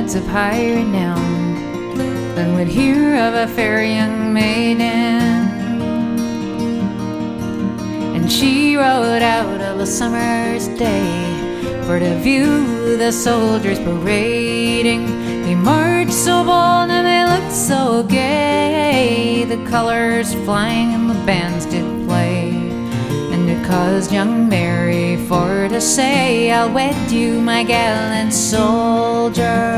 ballads of high renown than would hear of a fair young maiden. And she rode out of a summer's day for to view the soldiers parading. They marched so bold and they looked so gay, the colors flying and the bands did play. And it caused young Mary for to say, I'll wed you, my gallant soldier.